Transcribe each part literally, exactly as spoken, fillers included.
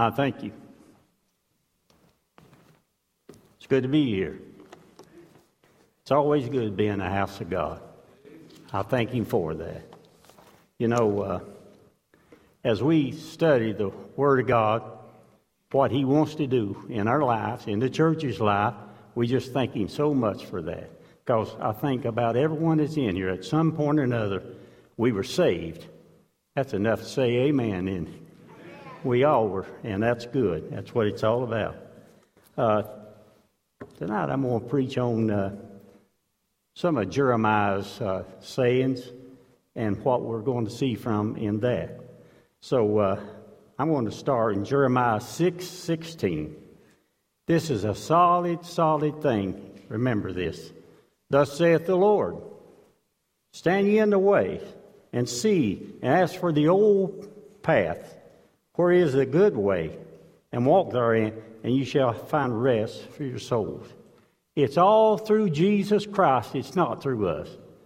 I thank you. It's good to be here. It's always good to be in the house of God. I thank Him for that. You know, uh, as we study the Word of God, what He wants to do in our lives, in the church's life, we just thank Him so much for that. Because I think about everyone that's in here, at some point or another, we were saved. That's enough to say amen. And we all were, and that's good. That's what it's all about. Uh, tonight I'm going to preach on uh, some of Jeremiah's uh, sayings and what we're going to see from in that. So uh, I'm going to start in Jeremiah six sixteen. This is a solid, solid thing. Remember this. Thus saith the Lord, stand ye in the way, and see, and ask for the old path, where is the good way, and walk therein, and you shall find rest for your souls. It's all through Jesus Christ. It's not through us.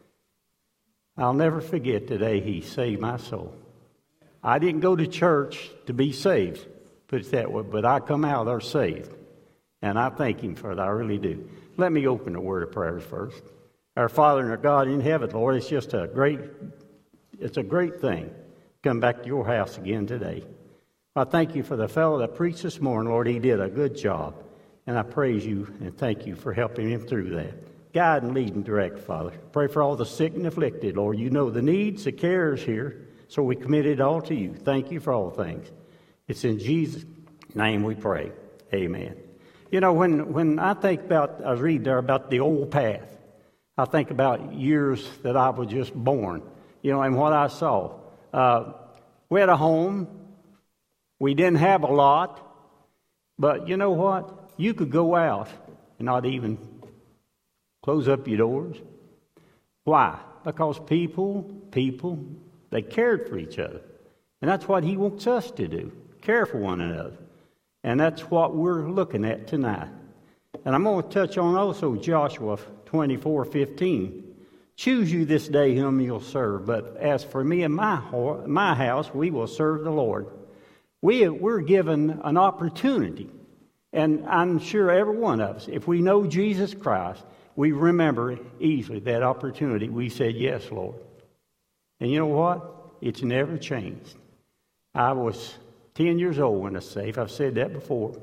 I'll never forget the day He saved my soul. I didn't go to church to be saved, put it that way, but I come out there saved. And I thank Him for that. I really do. Let me open a word of prayer first. Our Father and our God in heaven, Lord, it's just a great, it's a great thing to come back to your house again today. I thank you for the fellow that preached this morning, Lord. He did a good job. And I praise you and thank you for helping him through that. Guide and lead and direct, Father. Pray for all the sick and afflicted, Lord. You know the needs, the cares here, so we commit it all to you. Thank you for all things. It's in Jesus' name we pray. Amen. You know, when, when I think about, I read there about the old path, I think about years that I was just born, you know, and what I saw. Uh, we had a home. We didn't have a lot, but you know what? You could go out and not even close up your doors. Why? Because people, people, they cared for each other. And that's what He wants us to do, care for one another. And that's what we're looking at tonight. And I'm going to touch on also Joshua twenty-four fifteen. Choose you this day whom you'll serve, but as for me and my, my house, we will serve the Lord. We, we're given an opportunity, and I'm sure every one of us, if we know Jesus Christ, we remember easily that opportunity. We said, yes, Lord. And you know what? It's never changed. I was ten years old when I was saved. I've said that before.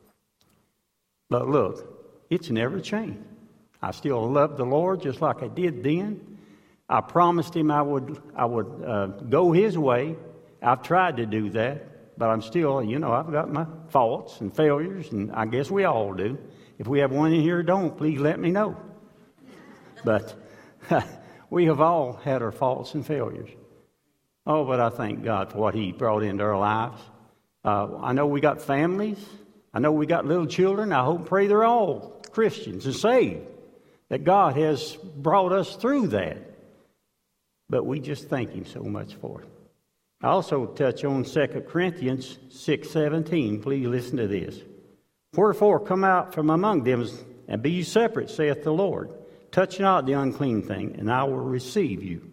But look, it's never changed. I still love the Lord just like I did then. I promised Him I would, I would uh, go His way. I've tried to do that. But I'm still, you know, I've got my faults and failures, and I guess we all do. If we have one in here who don't, please let me know. But we have all had our faults and failures. Oh, but I thank God for what He brought into our lives. Uh, I know we got families. I know we got little children. I hope and pray they're all Christians and saved, that God has brought us through that. But we just thank Him so much for it. I also touch on Second Corinthians six seventeen. Please listen to this. Wherefore come out from among them, and be ye separate, saith the Lord. Touch not the unclean thing, and I will receive you.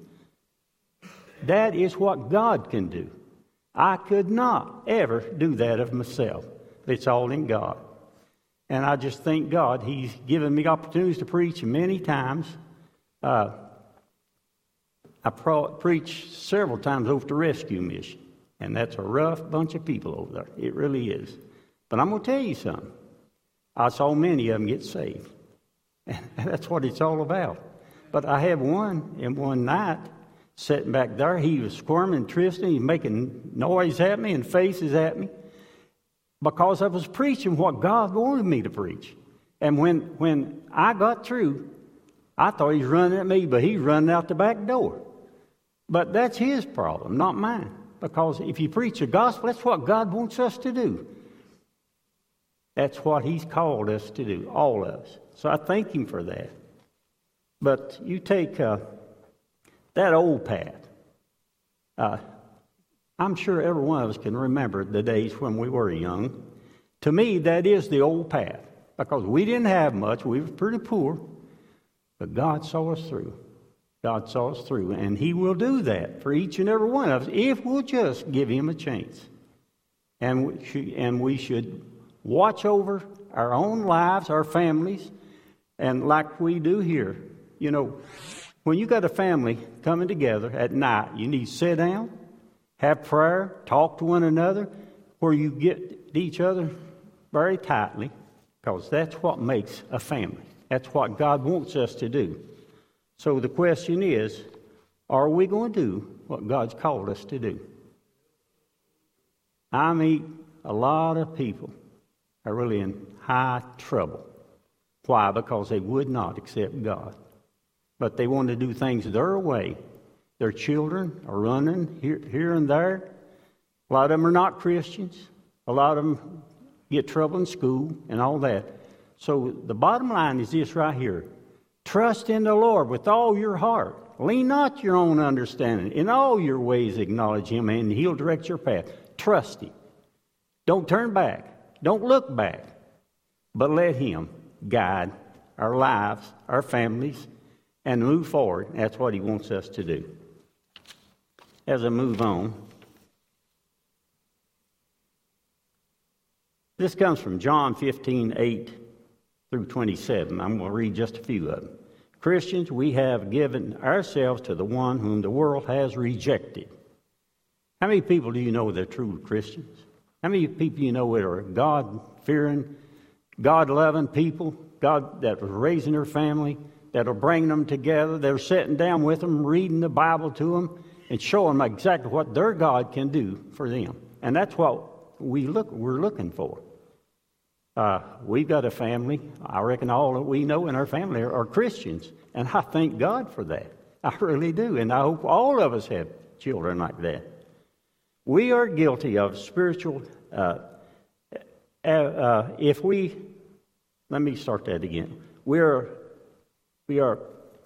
That is what God can do. I could not ever do that of myself. It's all in God. And I just thank God He's given me opportunities to preach many times. Uh, I pro- preached several times over to Rescue Mission, and that's a rough bunch of people over there. It really is. But I'm going to tell you something. I saw many of them get saved, and that's what it's all about. But I had one in one night sitting back there. He was squirming, twisting, he's making noise at me and faces at me because I was preaching what God wanted me to preach. And when when I got through, I thought he was running at me, but he's running out the back door. But that's his problem, not mine. Because if you preach the gospel, that's what God wants us to do. That's what He's called us to do, all of us. So I thank Him for that. But you take uh, that old path. Uh, I'm sure every one of us can remember the days when we were young. To me, that is the old path. Because we didn't have much. We were pretty poor. But God saw us through. God saw us through, and He will do that for each and every one of us if we'll just give Him a chance. and we should, and we should watch over our own lives, our families, and like we do here. You know, when you got a family coming together at night, you need to sit down, have prayer, talk to one another, where you get to each other very tightly, because that's what makes a family. That's what God wants us to do. So the question is, are we going to do what God's called us to do? I meet a lot of people are really in high trouble. Why? Because they would not accept God. But they want to do things their way. Their children are running here, here and there. A lot of them are not Christians. A lot of them get trouble in school and all that. So the bottom line is this right here. Trust in the Lord with all your heart. Lean not your own understanding. In all your ways acknowledge Him, and He'll direct your path. Trust Him. Don't turn back. Don't look back. But let Him guide our lives, our families, and move forward. That's what He wants us to do. As I move on, this comes from John fifteen, eight through twenty-seven. I'm going to read just a few of them. Christians, we have given ourselves to the one whom the world has rejected. How many people do you know that are true Christians? How many people you know that are God-fearing, God-loving people, God that are raising their family, that are bringing them together, that are sitting down with them, reading the Bible to them, and showing them exactly what their God can do for them? And that's what we look, we're looking for. Uh, we've got a family. I reckon all that we know in our family are, are Christians. And I thank God for that. I really do. And I hope all of us have children like that. We are guilty of spiritual... Uh, uh, uh, if we... Let me start that again. We are... We are...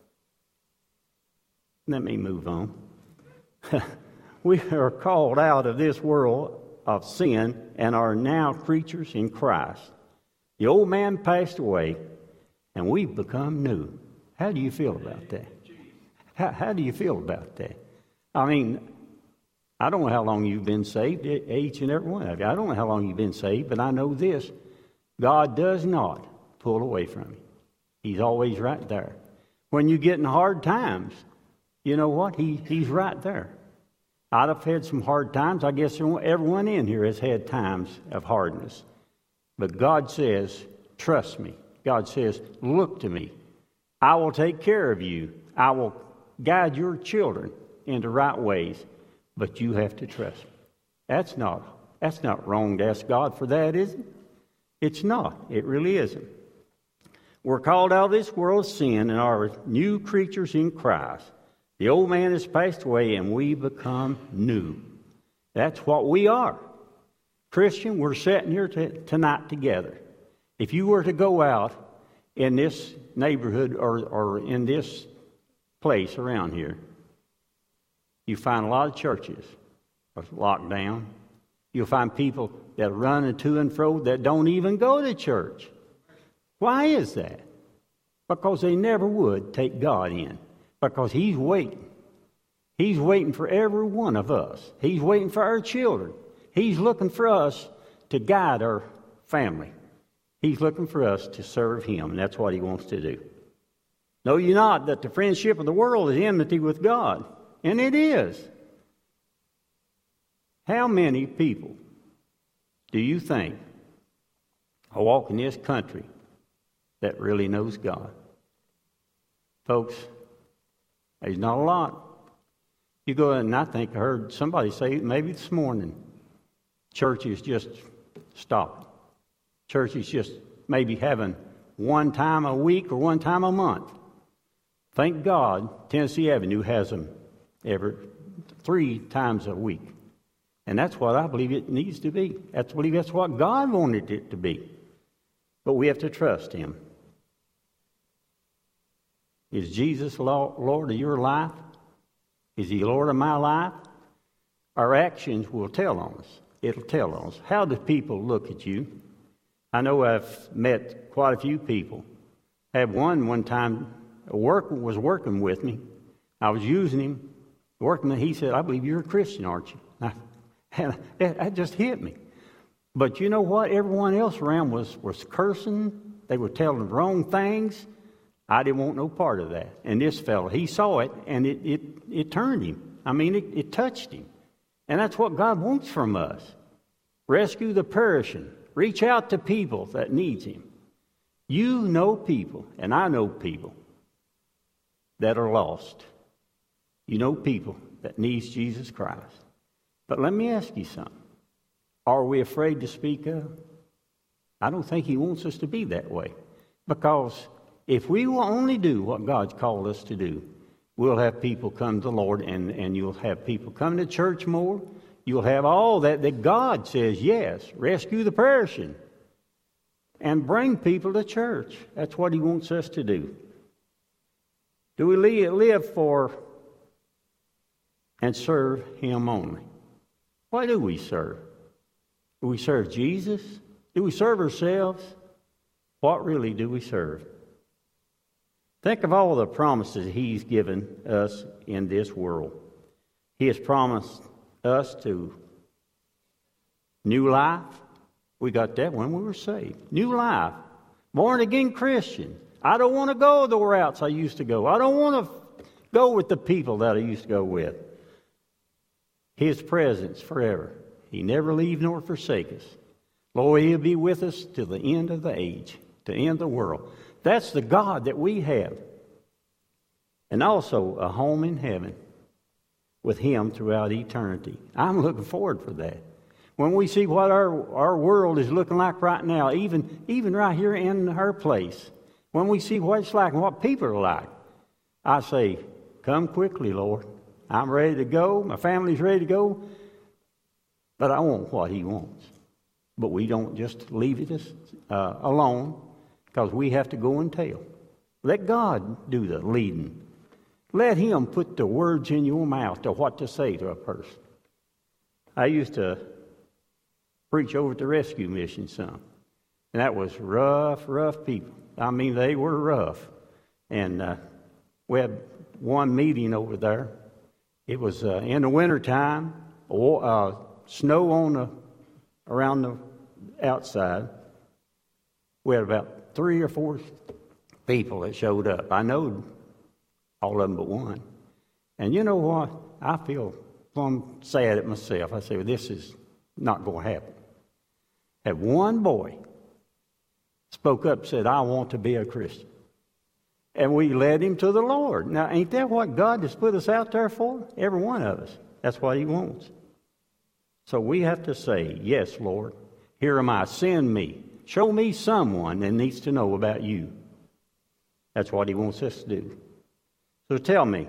Let me move on. We are called out of this world of sin and are now creatures in Christ. The old man passed away, and we've become new. How do you feel about that? How, how do you feel about that? I mean, I don't know how long you've been saved, each and every one of you. I don't know how long you've been saved, but I know this. God does not pull away from you. He's always right there. When you get in hard times, you know what? He, he's right there. I've had some hard times. I guess everyone in here has had times of hardness. But God says, trust me. God says, look to me. I will take care of you. I will guide your children into right ways. But you have to trust me. That's not, that's not wrong to ask God for that, is it? It's not. It really isn't. We're called out of this world of sin and are new creatures in Christ. The old man has passed away and we become new. That's what we are. Christian, we're sitting here t- tonight together. If you were to go out in this neighborhood or, or in this place around here, you find a lot of churches are locked down. You'll find people that run to and fro that don't even go to church. Why is that? Because they never would take God in. Because He's waiting. He's waiting for every one of us. He's waiting for our children. He's looking for us to guide our family. He's looking for us to serve Him, and that's what He wants to do. Know ye not that the friendship of the world is enmity with God? And it is. How many people do you think are walking this country that really knows God? Folks, there's not a lot. You go and I think I heard somebody say maybe this morning, churches just stopped. Churches just maybe having one time a week or one time a month. Thank God Tennessee Avenue has them every three times a week. And that's what I believe it needs to be. That's, I believe that's what God wanted it to be. But we have to trust Him. Is Jesus Lord of your life? Is He Lord of my life? Our actions will tell on us. It'll tell on us. How do people look at you? I know I've met quite a few people. I had one one time a worker was working with me. I was using him, working. He said, "I believe you're a Christian, aren't you?" I, and that just hit me. But you know what? Everyone else around was, was cursing. They were telling the wrong things. I didn't want no part of that. And this fellow, he saw it, and it, it, it turned him. I mean, it, it touched him. And that's what God wants from us. Rescue the perishing. Reach out to people that needs Him. You know people, and I know people that are lost. You know people that needs Jesus Christ. But let me ask you something. Are we afraid to speak up? I don't think He wants us to be that way. Because if we will only do what God's called us to do, we'll have people come to the Lord, and, and you'll have people come to church more. You'll have all that, that God says, yes, rescue the perishing. And bring people to church. That's what He wants us to do. Do we live for and serve Him only? Why do we serve? Do we serve Jesus? Do we serve ourselves? What really do we serve? Think of all the promises He's given us in this world. He has promised us to new life. We got that when we were saved. New life. Born again Christian. I don't want to go the routes I used to go. I don't want to go with the people that I used to go with. His presence forever. He never leave nor forsake us. Lord, He'll be with us to the end of the age, to the end of the world. That's the God that we have. And also a home in heaven with Him throughout eternity. I'm looking forward for that. When we see what our, our world is looking like right now, even, even right here in our place, when we see what it's like and what people are like, I say, come quickly, Lord. I'm ready to go. My family's ready to go. But I want what He wants. But we don't just leave it uh, alone, because we have to go and tell. Let God do the leading. Let Him put the words in your mouth to what to say to a person. I used to preach over at the rescue mission some. And that was rough, rough people. I mean, they were rough. And uh, we had one meeting over there. It was uh, in the wintertime, uh, snow on the, around the outside. We had about three or four people that showed up. I know all of them but one. And you know what? I feel plumb sad at myself. I say, well, this is not going to happen. Had one boy spoke up and said, I want to be a Christian. And we led him to the Lord. Now, ain't that what God has put us out there for? Every one of us. That's what He wants. So we have to say, yes, Lord, here am I. Send me. Show me someone that needs to know about You. That's what He wants us to do. So tell me,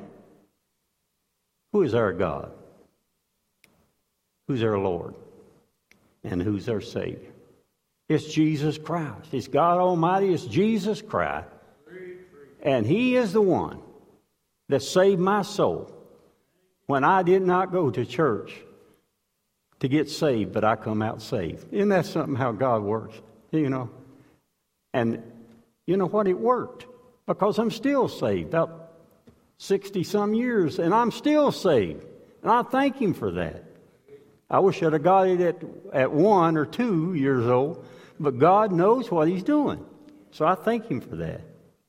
who is our God? Who's our Lord? And who's our Savior? It's Jesus Christ. It's God Almighty. It's Jesus Christ. And He is the one that saved my soul when I did not go to church to get saved, but I come out saved. Isn't that something how God works? You know? And you know what? It worked. Because I'm still saved. About sixty-some years, and I'm still saved. And I thank Him for that. I wish I'd have got it at, at one or two years old, but God knows what He's doing. So I thank Him for that.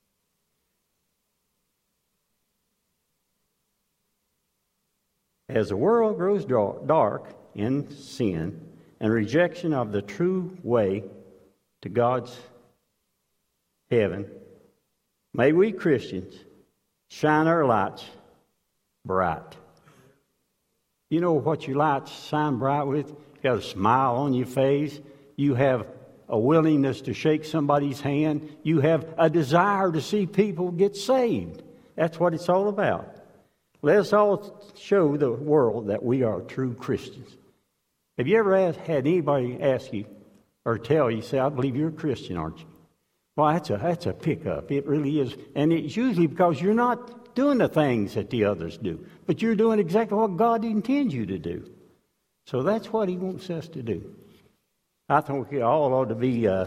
As the world grows dark in sin and rejection of the true way to God's heaven, may we Christians shine our lights bright. You know what your lights shine bright with? You got a smile on your face. You have a willingness to shake somebody's hand. You have a desire to see people get saved. That's what it's all about. Let us all show the world that we are true Christians. Have you ever asked, had anybody ask you or tell you, say, I believe you're a Christian, aren't you? Well, that's a, that's a pickup. It really is. And it's usually because you're not doing the things that the others do, but you're doing exactly what God intends you to do. So that's what He wants us to do. I think we all ought to be uh,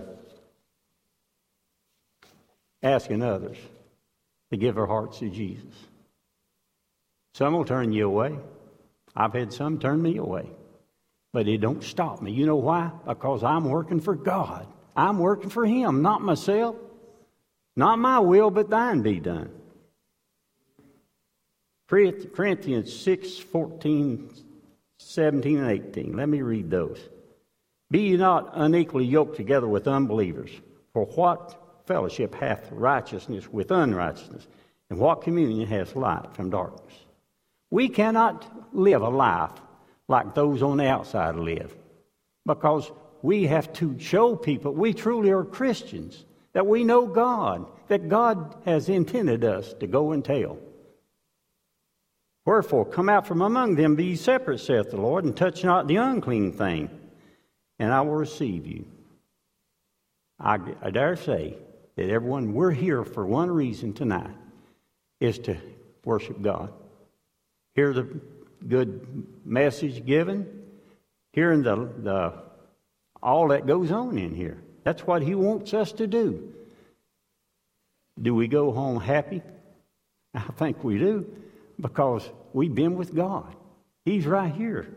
asking others to give their hearts to Jesus. Some will turn you away. I've had some turn me away. But it don't stop me. You know why? Because I'm working for God. I'm working for Him, not myself. Not my will, but thine be done. Corinthians six, fourteen, seventeen, and eighteen. Let me read those. Be ye not unequally yoked together with unbelievers. For what fellowship hath righteousness with unrighteousness? And what communion has light from darkness? We cannot live a life like those on the outside live, because we have to show people we truly are Christians, that we know God, that God has intended us to go and tell. Wherefore, come out from among them, be ye separate, saith the Lord, and touch not the unclean thing, and I will receive you. I, I dare say that everyone, we're here for one reason tonight, is to worship God. Hear the good message given, hearing the, the all that goes on in here. That's what He wants us to do. Do we go home happy? I think we do, because we've been with God. He's right here.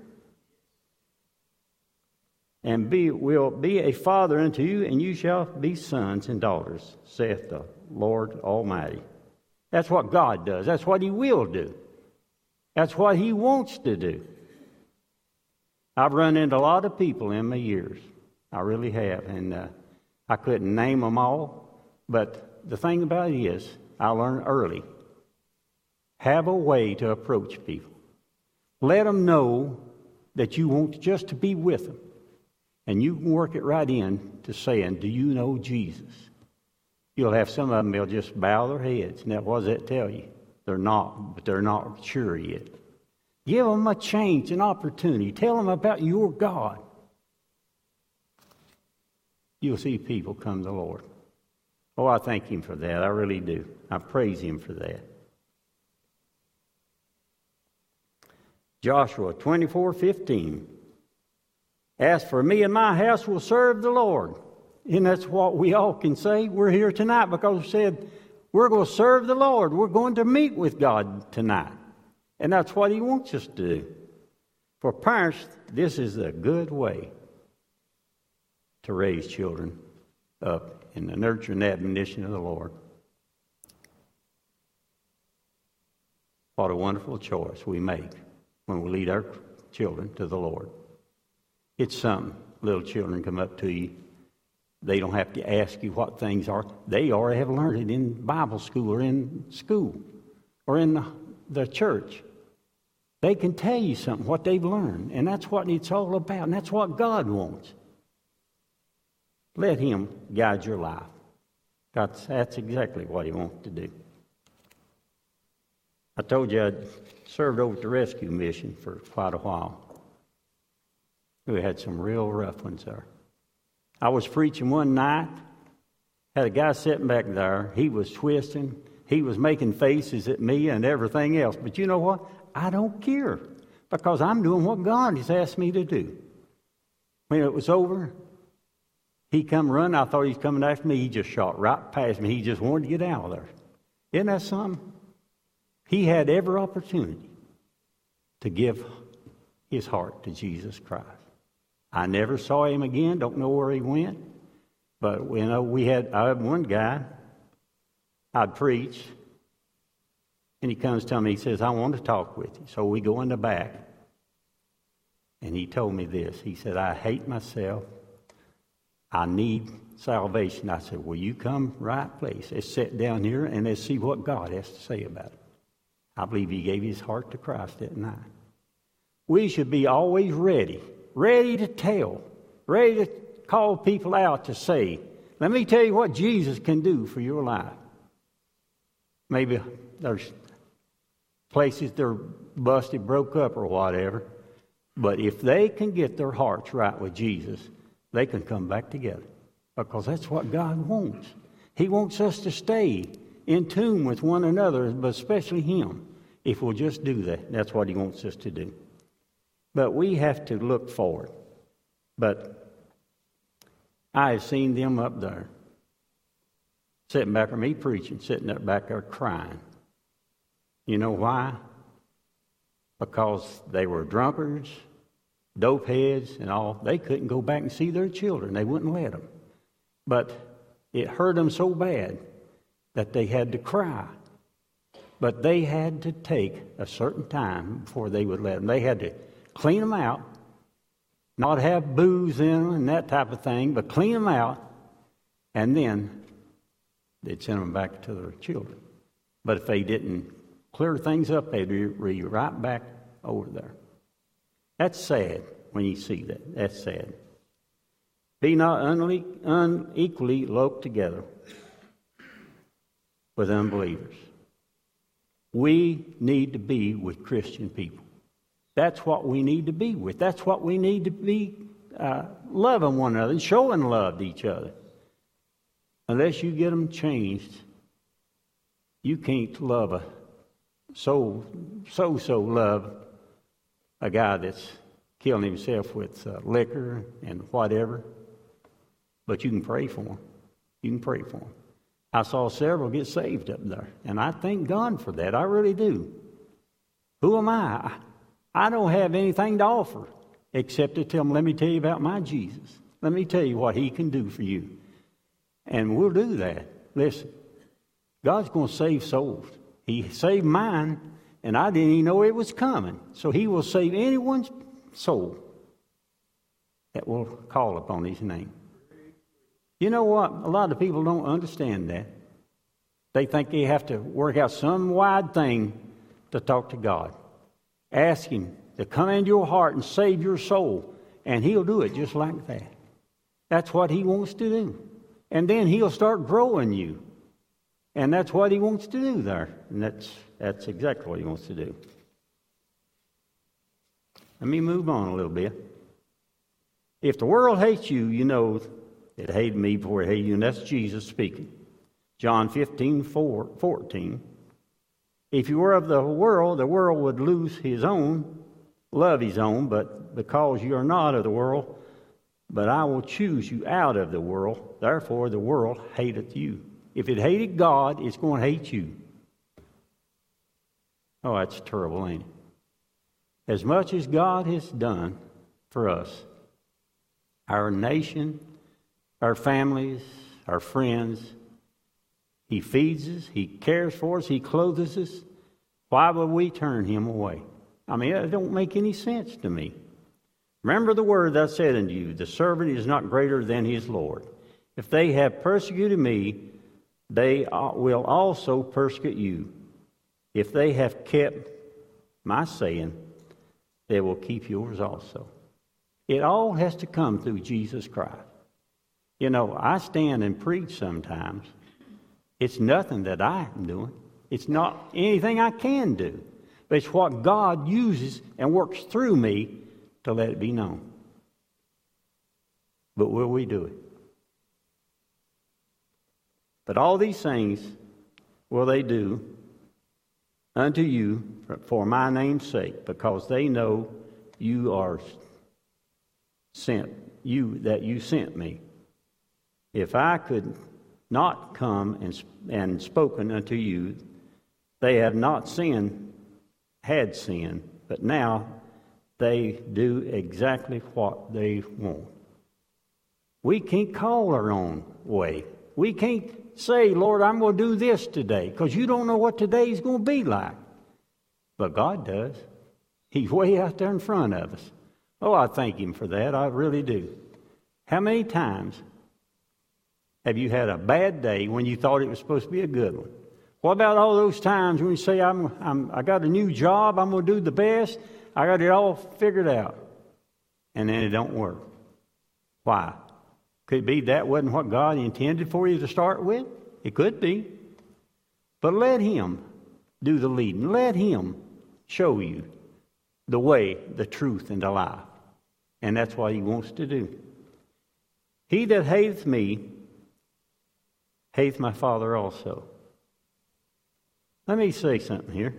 And be will be a father unto you, and you shall be sons and daughters, saith the Lord Almighty. That's what God does. That's what He will do. That's what He wants to do. I've run into a lot of people in my years. I really have. And uh, I couldn't name them all. But the thing about it is, I learned early. Have a way to approach people. Let them know that you want just to be with them. And you can work it right in to saying, do you know Jesus? You'll have some of them, they'll just bow their heads. Now, what does that tell you? They're not, but they're not sure yet. Give them a chance, an opportunity. Tell them about your God. You'll see people come to the Lord. Oh, I thank Him for that. I really do. I praise Him for that. Joshua twenty-four fifteen. As for me and my house will serve the Lord. And that's what we all can say. We're here tonight because we said we're going to serve the Lord. We're going to meet with God tonight. And that's what He wants us to do. For parents, this is a good way to raise children up in the nurture and admonition of the Lord. What a wonderful choice we make when we lead our children to the Lord. It's something. Little children come up to you. They don't have to ask you what things are. They already have learned it in Bible school or in school or in the, the church. They can tell you something, what they've learned. And that's what it's all about. And that's what God wants. Let Him guide your life. That's, that's exactly what He wants to do. I told you I'd served over at the rescue mission for quite a while. We had some real rough ones there. I was preaching one night, had a guy sitting back there. He was twisting. He was making faces at me and everything else. But you know what? I don't care, because I'm doing what God has asked me to do. When it was over, he come running. I thought he was coming after me. He just shot right past me. He just wanted to get out of there. Isn't that something? He had every opportunity to give his heart to Jesus Christ. I never saw him again. Don't know where he went. But you know, we had I had one guy. I'd preach, and he comes to me. He says, "I want to talk with you." So we go in the back, and he told me this. He said, "I hate myself. I need salvation." I said, "Well, you come right place. Let's sit down here and let's see what God has to say about it." I believe he gave his heart to Christ that night. We should be always ready, ready to tell, ready to call people out to say, "Let me tell you what Jesus can do for your life." Maybe there's places they're busted, broke up, or whatever. But if they can get their hearts right with Jesus, they can come back together. Because that's what God wants. He wants us to stay in tune with one another, but especially Him. If we'll just do that, that's what He wants us to do. But we have to look forward. But I have seen them up there, sitting back with me preaching, sitting up back there crying. You know why? Because they were drunkards. dope heads and all, they couldn't go back and see their children. They wouldn't let them. But it hurt them so bad that they had to cry. But they had to take a certain time before they would let them. They had to clean them out, not have booze in them and that type of thing, but clean them out, and then they'd send them back to their children. But if they didn't clear things up, they'd be right back over there. That's sad when you see that. That's sad. Be not unle- unequally yoked together with unbelievers. We need to be with Christian people. That's what we need to be with. That's what we need to be uh, loving one another and showing love to each other. Unless you get them changed, you can't love a so so so love a guy that's killing himself with uh, liquor and whatever. But you can pray for him. You can pray for him. I saw several get saved up there, and I thank God for that. I really do. Who am I? I don't have anything to offer except to tell them, let me tell you about my Jesus. Let me tell you what he can do for you. And we'll do that. Listen, God's going to save souls. He saved mine, and I didn't even know it was coming. So he will save anyone's soul that will call upon his name. You know what? A lot of people don't understand that. They think they have to work out some wide thing to talk to God. Ask him to come into your heart and save your soul, and he'll do it just like that. That's what he wants to do. And then he'll start growing you. And that's what he wants to do there. And that's that's exactly what he wants to do. Let me move on a little bit. If the world hates you, you know it hated me before it hated you, and that's Jesus speaking. John fifteen, fourteen. If you were of the world, the world would lose his own, love his own, but because you are not of the world, but I will choose you out of the world, therefore the world hateth you. If it hated God, it's going to hate you. Oh, that's terrible, ain't it? As much as God has done for us, our nation, our families, our friends, he feeds us, he cares for us, he clothes us. Why would we turn him away? I mean, it don't make any sense to me. Remember the word that I said unto you, the servant is not greater than his Lord. If they have persecuted me, they will also persecute you. If they have kept my saying, they will keep yours also. It all has to come through Jesus Christ. You know, I stand and preach sometimes. It's nothing that I'm doing. It's not anything I can do. But it's what God uses and works through me to let it be known. But will we do it? But all these things will they do unto you for my name's sake, because they know you are sent, you that you sent me. If I could not come and and spoken unto you, they have not sinned, had sinned, but now they do exactly what they want. We can't call our own way. We can't say, Lord, I'm going to do this today, because you don't know what today is going to be like. But God does. He's way out there in front of us. Oh, I thank him for that. I really do. How many times have you had a bad day when you thought it was supposed to be a good one? What about all those times when you say, I'm, I'm, I got a new job, I'm going to do the best, I got it all figured out, and then it don't work? Why? Could it be that wasn't what God intended for you to start with? It could be. But let him do the leading. Let him show you the way, the truth, and the life. And that's what he wants to do. He that hateth me, hateth my Father also. Let me say something here.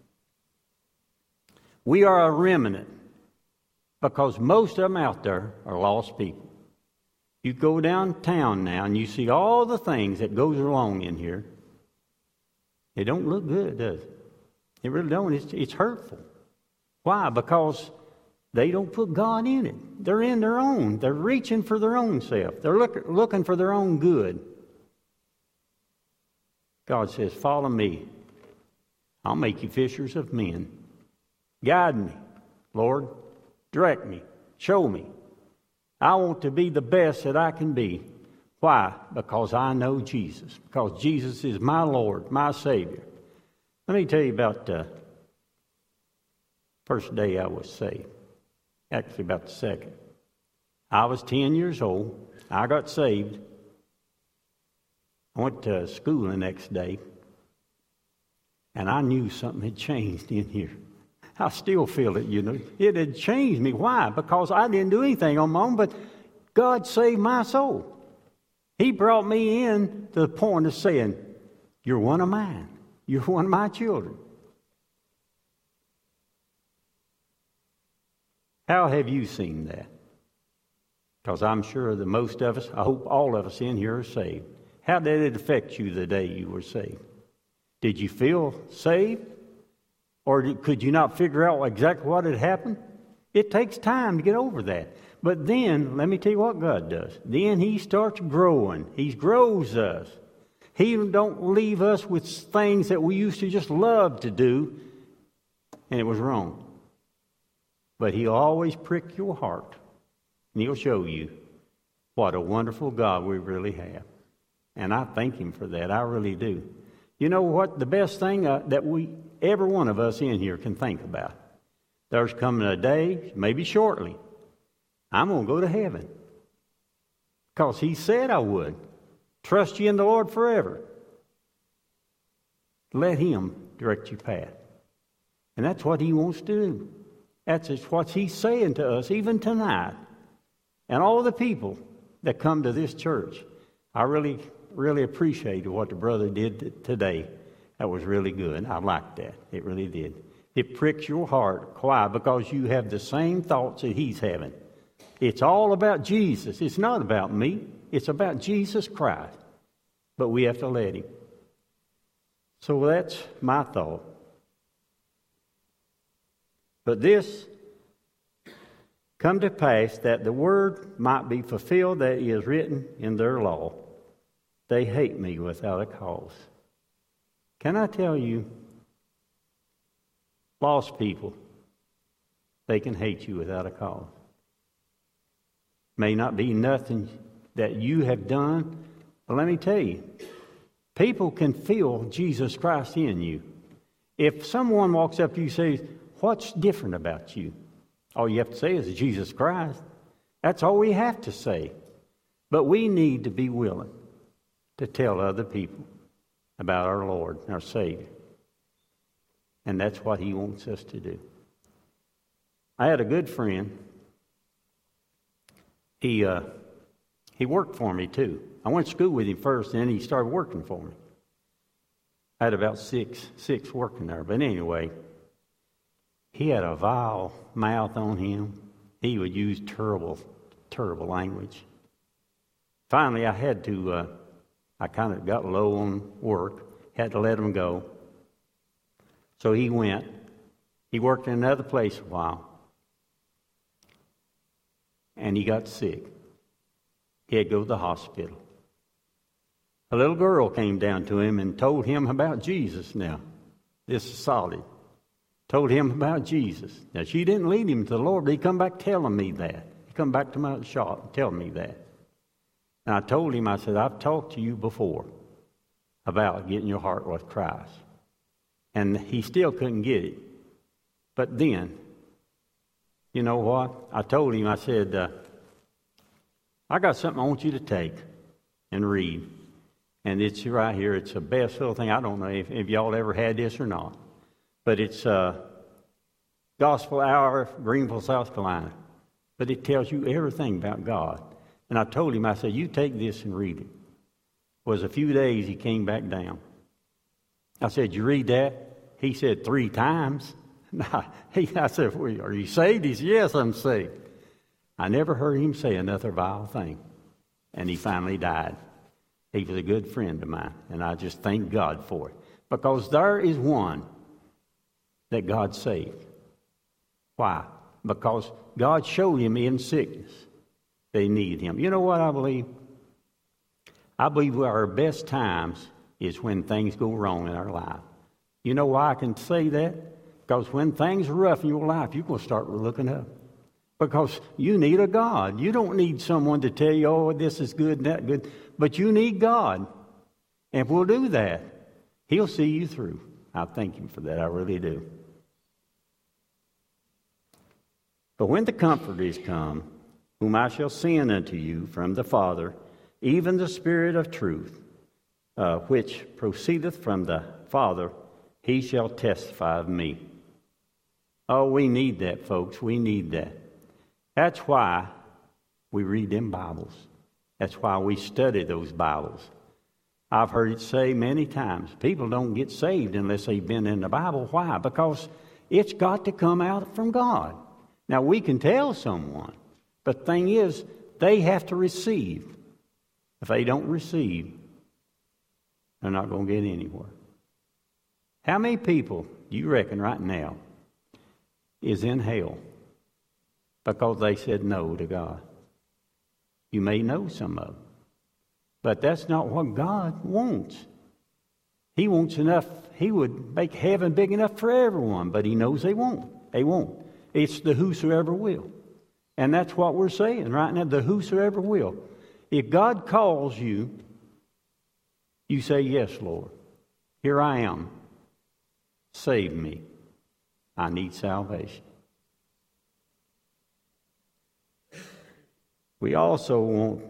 We are a remnant, because most of them out there are lost people. You go downtown now and you see all the things that goes along in here. It don't look good, does it? It really don't. It's, it's hurtful. Why? Because They don't put God in it. They're in their own. They're reaching for their own self. They're look, looking for their own good. God says, follow me. I'll make you fishers of men. Guide me, Lord. Direct me. Show me. I want to be the best that I can be. Why? Because I know Jesus. Because Jesus is my Lord, my Savior. Let me tell you about the first day I was saved. Actually, about the second. I was ten years old. I got saved. I went to school the next day. And I knew something had changed in here. I still feel it, you know. It had changed me. Why? Because I didn't do anything on my own, but God saved my soul. He brought me in to the point of saying, you're one of mine. You're one of my children. How have you seen that? Because I'm sure that most of us, I hope all of us in here are saved. How did it affect you the day you were saved? Did you feel saved? Or did, could you not figure out exactly what had happened? It takes time to get over that. But then, let me tell you what God does. Then He starts growing. He grows us. He don't leave us with things that we used to just love to do, and it was wrong. But He'll always prick your heart, and He'll show you what a wonderful God we really have. And I thank Him for that. I really do. You know what? The best thing uh, that we, every one of us in here can think about. There's coming a day, maybe shortly, I'm going to go to heaven. Because He said I would. Trust you in the Lord forever. Let Him direct your path. And that's what He wants to do. That's what He's saying to us even tonight. And all the people that come to this church. I really, really appreciated what the brother did today. That was really good. I liked that. It really did. It pricks your heart. Why? Because you have the same thoughts that he's having. It's all about Jesus. It's not about me. It's about Jesus Christ. But we have to let Him. So that's my thought. But this come to pass that the word might be fulfilled that is written in their law. They hate me without a cause. Can I tell you, lost people, they can hate you without a cause. May not be nothing that you have done, but let me tell you, people can feel Jesus Christ in you. If someone walks up to you and says, what's different about you? All you have to say is Jesus Christ. That's all we have to say. But we need to be willing to tell other people about our Lord, our Savior. And that's what He wants us to do. I had a good friend. He uh, he worked for me too. I went to school with him first, and then he started working for me. I had about six six working there. But anyway, he had a vile mouth on him. He would use terrible, terrible language. Finally, I had to, uh, I kind of got low on work, had to let him go. So he went. He worked in another place a while. And he got sick. He had to go to the hospital. A little girl came down to him and told him about Jesus now. This is solid. Told him about Jesus. Now, she didn't lead him to the Lord, but he come back telling me that. He come back to my shop and tell me that. And I told him, I said, I've talked to you before about getting your heart with Christ. And he still couldn't get it. But then, you know what? I told him, I said, uh, I got something I want you to take and read. And it's right here. It's the best little thing. I don't know if, if y'all ever had this or not. But it's uh, Gospel Hour, Greenville, South Carolina. But it tells you everything about God. And I told him, I said, you take this and read it. It was a few days he came back down. I said, you read that? He said, three times. he, I said, well, are you saved? He said, yes, I'm saved. I never heard him say another vile thing. And he finally died. He was a good friend of mine. And I just thank God for it. Because there is one that God saved. Why? Because God showed him in sickness they need him. You know what I believe? I believe our best times is when things go wrong in our life. You know why I can say that? Because when things are rough in your life, you're going to start looking up. Because you need a God. You don't need someone to tell you, oh, this is good and that good. But you need God. And if we'll do that, he'll see you through. I thank him for that. I really do. But when the Comforter is come, whom I shall send unto you from the Father, even the Spirit of truth, uh, which proceedeth from the Father, he shall testify of me. Oh, we need that, folks. We need that. That's why we read them Bibles. That's why we study those Bibles. I've heard it say many times, people don't get saved unless they've been in the Bible. Why? Because it's got to come out from God. Now, we can tell someone, but the thing is, they have to receive. If they don't receive, they're not going to get anywhere. How many people, you reckon right now, is in hell because they said no to God? You may know some of them. But that's not what God wants. He wants enough. He would make heaven big enough for everyone, but he knows they won't. They won't. It's the whosoever will. And that's what we're saying right now, the whosoever will. If God calls you, you say, yes, Lord. Here I am. Save me. I need salvation. We also want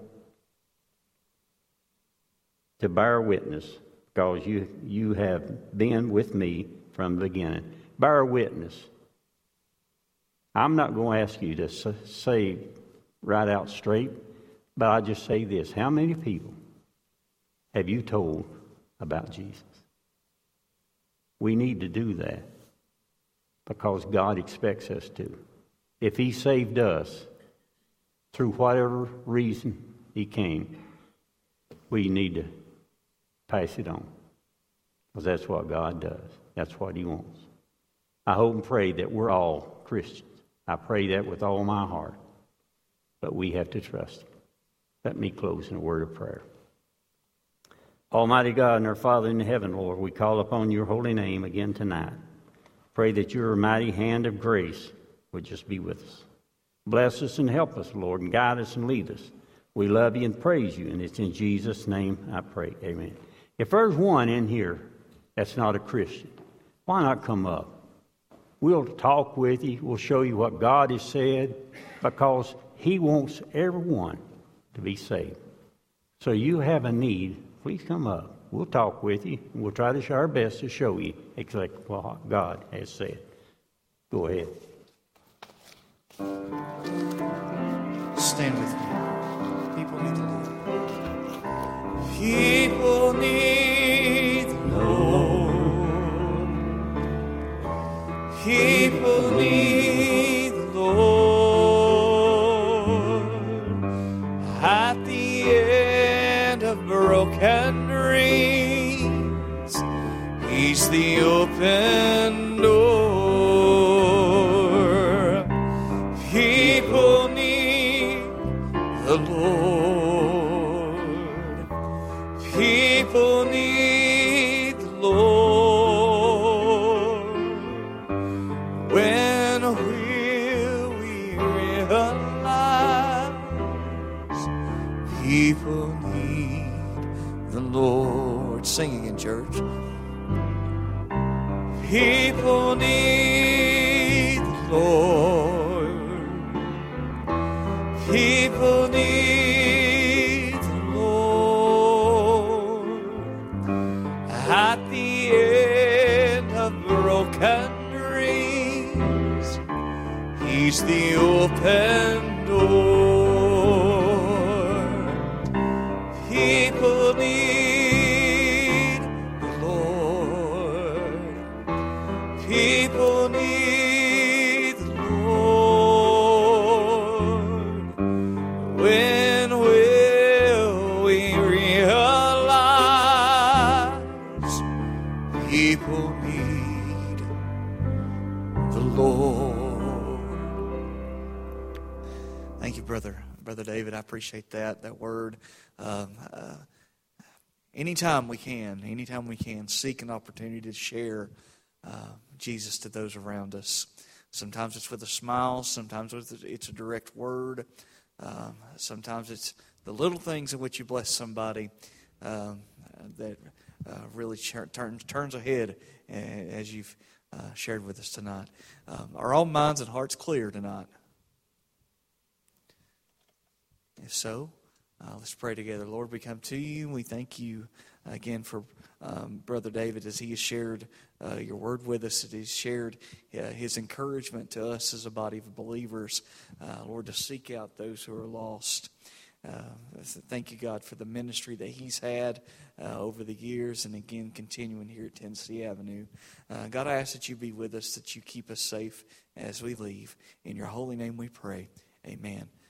to bear witness, because you, you have been with me from the beginning. Bear witness. I'm not going to ask you to say right out straight, but I just say this. How many people have you told about Jesus? We need to do that because God expects us to. If he saved us through whatever reason he came, we need to pass it on, because that's what God does. That's what he wants. I hope and pray that we're all Christians. I pray that with all my heart. But we have to trust him. Let me close in a word of prayer. Almighty God and our Father in heaven, Lord, we call upon your holy name again tonight. Pray that your mighty hand of grace would just be with us. Bless us and help us, Lord, and guide us and lead us. We love you and praise you, and it's in Jesus' name I pray. Amen. If there's one in here that's not a Christian, why not come up? We'll talk with you. We'll show you what God has said, because he wants everyone to be saved. So you have a need, please come up. We'll talk with you. We'll try to show our best to show you exactly what God has said. Go ahead. Stand with me. People need the Lord. People need the Lord. People need the Lord. At the end of broken dreams, he's the open door. People need the Lord. People need the Lord. When will we realize people need the Lord? Sing again, church. People need the Lord. People need the Lord. At the end of broken dreams, he's the open door. People need the Lord. People need the Lord. When will we realize people need the Lord? appreciate that, that word. Um, uh, anytime we can, anytime we can, seek an opportunity to share uh, Jesus to those around us. Sometimes it's with a smile. Sometimes it's a direct word. Um, sometimes it's the little things in which you bless somebody um, that uh, really turns turns ahead as you've uh, shared with us tonight. Um, are all minds and hearts clear tonight? If so, uh, let's pray together. Lord, we come to you. We thank you again for um, Brother David as he has shared uh, your word with us, that he's shared uh, his encouragement to us as a body of believers, uh, Lord, to seek out those who are lost. Uh, thank you, God, for the ministry that he's had uh, over the years, and again, continuing here at Tennessee Avenue. Uh, God, I ask that you be with us, that you keep us safe as we leave. In your holy name we pray. Amen.